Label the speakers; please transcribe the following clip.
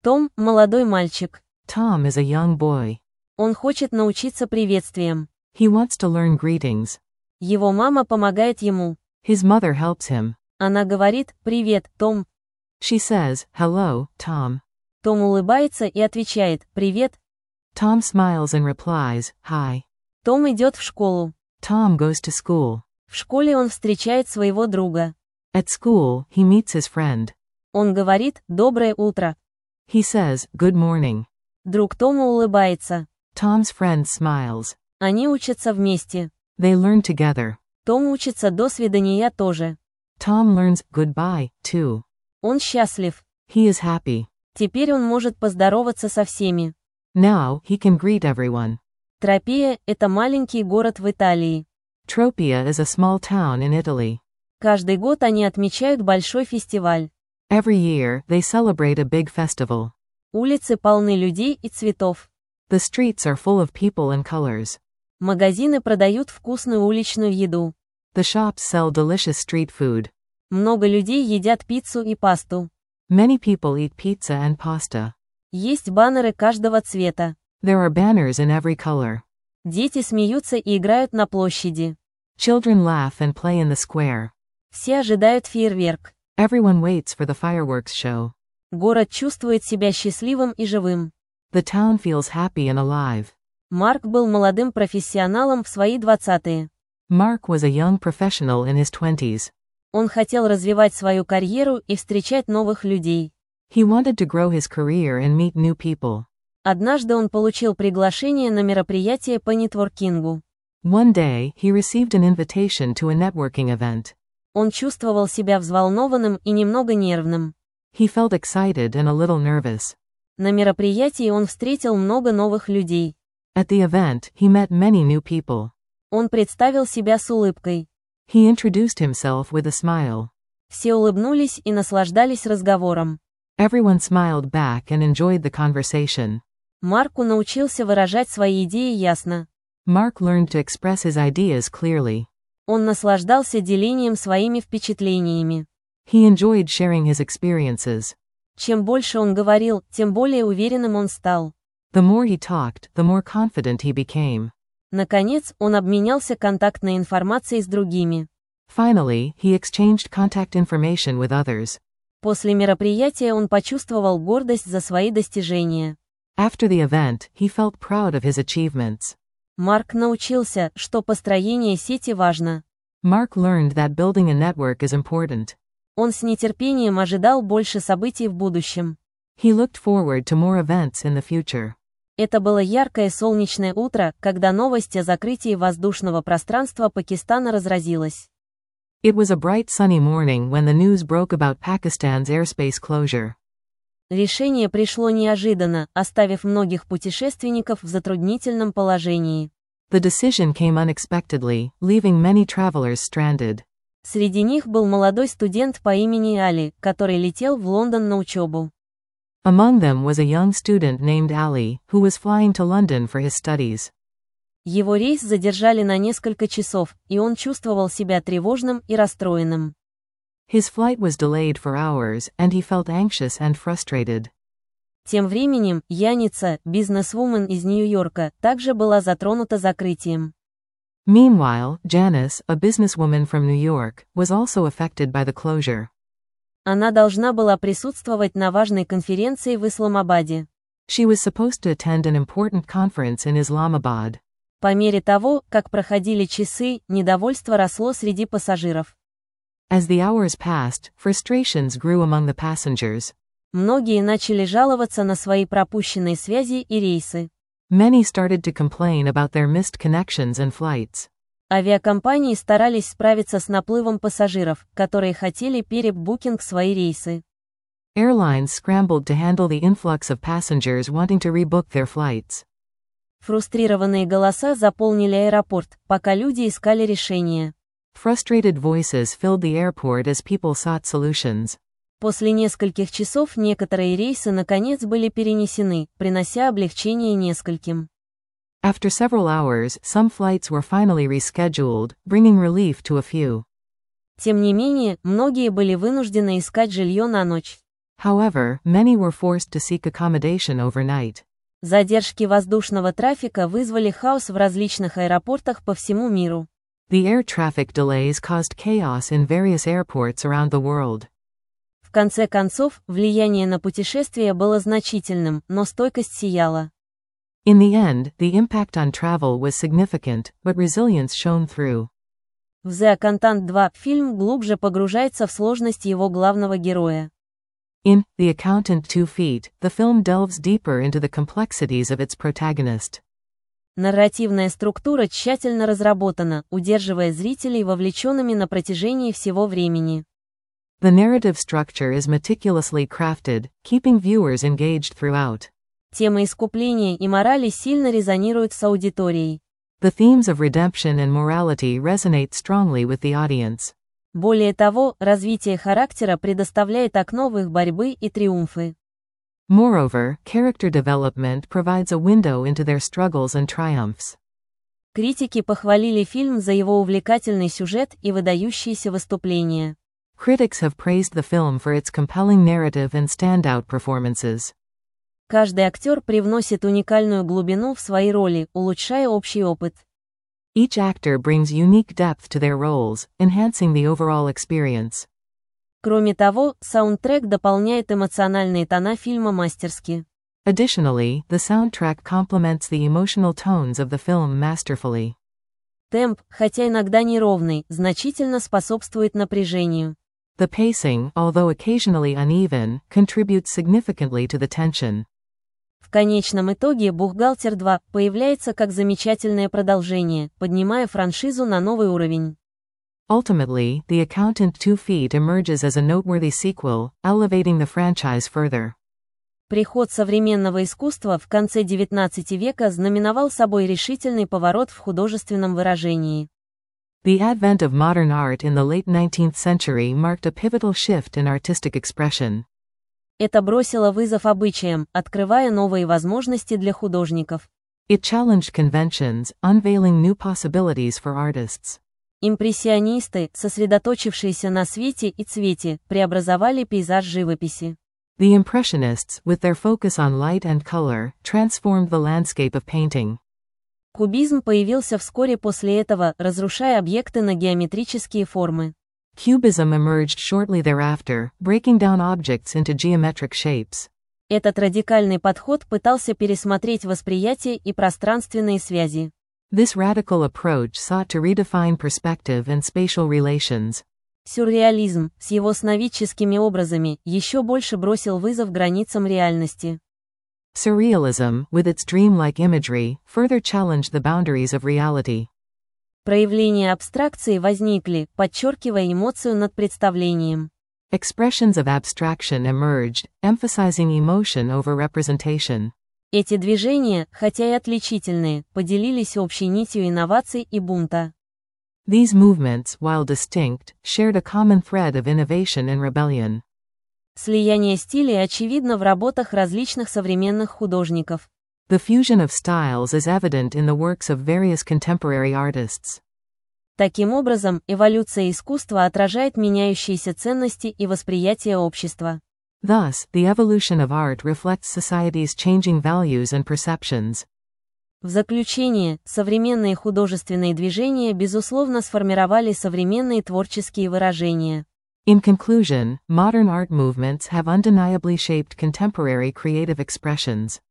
Speaker 1: Том – молодой мальчик.
Speaker 2: Tom is a young boy.
Speaker 1: Он хочет научиться приветствиям.
Speaker 2: He wants to learn greetings.
Speaker 1: Его мама помогает ему.
Speaker 2: His mother helps him.
Speaker 1: Она говорит «Привет, Том».
Speaker 2: She says, "Hello, Tom."
Speaker 1: Том улыбается и отвечает «Привет».
Speaker 2: Tom smiles and replies, "Hi."
Speaker 1: Том идет в школу.
Speaker 2: Tom goes to school.
Speaker 1: В школе он встречает своего друга.
Speaker 2: At school, he meets his friend.
Speaker 1: Он говорит «Доброе утро».
Speaker 2: He says, "Good morning."
Speaker 1: Друг Тома улыбается.
Speaker 2: Tom's friend smiles.
Speaker 1: Они учатся вместе.
Speaker 2: They learn together.
Speaker 1: Том учится до свидания тоже.
Speaker 2: Tom learns goodbye, too.
Speaker 1: Он счастлив.
Speaker 2: He is happy.
Speaker 1: Теперь он может поздороваться со всеми.
Speaker 2: Now, he can greet everyone.
Speaker 1: Тропея – это маленький город в Италии.
Speaker 2: Tropea is a small town in Italy.
Speaker 1: Каждый год они отмечают большой фестиваль.
Speaker 2: Every year, they celebrate a big festival.
Speaker 1: Улицы полны людей и цветов.
Speaker 2: The streets are full of people and colors.
Speaker 1: Магазины продают вкусную уличную еду.
Speaker 2: The shops sell delicious street food.
Speaker 1: Много людей едят пиццу и пасту.
Speaker 2: Many people eat pizza and pasta.
Speaker 1: Есть баннеры каждого цвета.
Speaker 2: There are banners in every color.
Speaker 1: Дети смеются и играют на площади.
Speaker 2: Children laugh and play in the square.
Speaker 1: Все ожидают фейерверк.
Speaker 2: Everyone waits for the fireworks show.
Speaker 1: Город чувствует себя счастливым и живым.
Speaker 2: The town feels happy and alive.
Speaker 1: Марк был молодым профессионалом в свои 20-е.
Speaker 2: Mark was a young professional in his 20s.
Speaker 1: Он хотел развивать свою карьеру и встречать новых людей.
Speaker 2: He wanted to grow his career and meet new people.
Speaker 1: Однажды он получил приглашение на мероприятие по нетворкингу.
Speaker 2: One day, he received an invitation to a networking event.
Speaker 1: Он чувствовал себя взволнованным и немного нервным.
Speaker 2: He felt excited and a little nervous.
Speaker 1: На мероприятии он встретил много новых людей.
Speaker 2: At the event, he met many new people.
Speaker 1: Он представил себя с улыбкой.
Speaker 2: He introduced himself with a smile.
Speaker 1: Все улыбнулись и наслаждались разговором.
Speaker 2: Everyone smiled back and enjoyed the conversation.
Speaker 1: Марку научился выражать свои идеи ясно.
Speaker 2: Mark learned to express his ideas clearly.
Speaker 1: Он наслаждался делением своими впечатлениями.
Speaker 2: He enjoyed sharing his experiences.
Speaker 1: Чем больше он говорил, тем более уверенным он стал.
Speaker 2: The more he talked, the more confident he became.
Speaker 1: Наконец, он обменялся контактной информацией с другими.
Speaker 2: Finally, he exchanged contact information with others.
Speaker 1: После мероприятия он почувствовал гордость за свои достижения.
Speaker 2: After the event, he felt proud of his achievements.
Speaker 1: Марк научился, что построение сети важно.
Speaker 2: Mark learned that building a network is important.
Speaker 1: Он с нетерпением ожидал больше событий в будущем.
Speaker 2: He looked forward to more events in the future.
Speaker 1: Это было яркое солнечное утро, когда новость о закрытии воздушного пространства Пакистана разразилась.
Speaker 2: It was a bright sunny morning when the news broke about Pakistan's airspace closure.
Speaker 1: Решение пришло неожиданно, оставив многих путешественников в затруднительном положении.
Speaker 2: The decision came unexpectedly, leaving many travelers stranded.
Speaker 1: Среди них был молодой студент по имени Али, который летел в Лондон на учебу.
Speaker 2: Among them was a young student named Ali, who was flying to London for his studies.
Speaker 1: Его рейс задержали на несколько часов, и он чувствовал себя тревожным и расстроенным.
Speaker 2: His flight was delayed for hours, and he felt anxious and frustrated.
Speaker 1: Тем временем, Яница, бизнесвумен из Нью-Йорка, также была затронута закрытием.
Speaker 2: Meanwhile, Janice, a businesswoman from New York, was also affected by the closure.
Speaker 1: Она должна была присутствовать на важной конференции в Исламабаде.
Speaker 2: She was supposed to attend an important conference in Islamabad.
Speaker 1: По мере того, как проходили часы, недовольство росло среди пассажиров.
Speaker 2: As the hours passed, frustrations grew among the passengers.
Speaker 1: Многие начали жаловаться на свои пропущенные связи и рейсы.
Speaker 2: Many started to complain about their missed connections and flights.
Speaker 1: Авиакомпании старались справиться с наплывом пассажиров, которые хотели перебукинг свои рейсы.
Speaker 2: Airlines scrambled to handle the influx of passengers wanting to rebook their flights.
Speaker 1: Фрустрированные голоса заполнили аэропорт, пока люди искали решения.
Speaker 2: Frustrated voices filled the airport as people sought solutions.
Speaker 1: После нескольких часов некоторые рейсы наконец были перенесены, принося облегчение нескольким.
Speaker 2: After several hours, some flights were finally rescheduled, bringing relief to a few.
Speaker 1: Тем не менее, многие были вынуждены искать жилье на ночь.
Speaker 2: However, many were forced to seek accommodation overnight.
Speaker 1: Задержки воздушного трафика вызвали хаос в различных аэропортах по всему миру.
Speaker 2: The air traffic delays caused chaos in various airports around the world.
Speaker 1: В конце концов, влияние на путешествия было значительным, но стойкость сияла.
Speaker 2: In the end, the impact on travel was significant, but resilience shone through.
Speaker 1: В The Accountant 2 фильм глубже погружается в сложность его главного героя.
Speaker 2: In The Accountant 2 Feet, the film delves deeper into the complexities of its protagonist.
Speaker 1: Нарративная структура тщательно разработана, удерживая зрителей вовлеченными на протяжении всего времени.
Speaker 2: The narrative structure is meticulously crafted, keeping viewers engaged throughout.
Speaker 1: Темы искупления и морали сильно резонируют с аудиторией.
Speaker 2: The themes of redemption and morality resonate strongly with the audience.
Speaker 1: Более того, развитие характера предоставляет окно в их борьбы и триумфы.
Speaker 2: Moreover, character development provides a window into their struggles and triumphs.
Speaker 1: Критики похвалили фильм за его увлекательный сюжет и выдающиеся выступления.
Speaker 2: Critics have praised the film for its compelling narrative and standout performances.
Speaker 1: Каждый актер привносит уникальную глубину в свои роли, улучшая общий опыт.
Speaker 2: Each actor brings unique depth to their roles, enhancing the overall experience.
Speaker 1: Кроме того, саундтрек дополняет эмоциональные тона фильма мастерски.
Speaker 2: Additionally, the soundtrack complements the emotional tones of the film masterfully.
Speaker 1: Темп, хотя иногда неровный, значительно способствует напряжению.
Speaker 2: The pacing, although occasionally uneven, contributes significantly to the tension.
Speaker 1: В конечном итоге «Бухгалтер 2» появляется как замечательное продолжение, поднимая франшизу на новый уровень.
Speaker 2: Ultimately, The Accountant 2 Feet emerges as a noteworthy sequel, elevating the franchise further.
Speaker 1: Приход современного искусства в конце XIX века знаменовал собой решительный поворот в художественном выражении.
Speaker 2: The advent of modern art in the late 19th century marked a pivotal shift in artistic expression.
Speaker 1: Это бросило вызов обычаям, открывая новые возможности для художников.
Speaker 2: It challenged conventions, unveiling new possibilities for artists.
Speaker 1: Импрессионисты, сосредоточившиеся на свете и цвете, преобразовали пейзаж живописи.
Speaker 2: The Impressionists, with their focus on light and color, transformed the landscape of painting.
Speaker 1: Кубизм появился вскоре после этого, разрушая объекты на геометрические формы.
Speaker 2: Cubism emerged shortly thereafter, breaking down objects into geometric shapes.
Speaker 1: Этот радикальный подход пытался пересмотреть восприятие и пространственные связи.
Speaker 2: This radical approach sought to redefine perspective and spatial relations.
Speaker 1: Сюрреализм, с его сновидческими образами, еще больше бросил вызов границам реальности.
Speaker 2: Surrealism, with its dreamlike imagery, further challenged the boundaries of reality.
Speaker 1: Проявления абстракции возникли, подчеркивая эмоцию над представлением.
Speaker 2: Expressions of abstraction emerged, emphasizing emotion over representation.
Speaker 1: Эти движения, хотя и отличительные, поделились общей нитью инноваций и бунта.
Speaker 2: These movements, while distinct, shared a common thread of innovation and rebellion.
Speaker 1: Слияние стилей очевидно в работах различных современных художников.
Speaker 2: The fusion of styles is evident in the works of various contemporary artists.
Speaker 1: Таким образом, эволюция искусства отражает меняющиеся ценности и восприятие общества.
Speaker 2: Thus, the evolution of art reflects society's changing values and perceptions.
Speaker 1: В заключение, современные художественные движения безусловно сформировали современные творческие выражения.
Speaker 2: In conclusion, modern art movements have undeniably shaped contemporary creative expressions.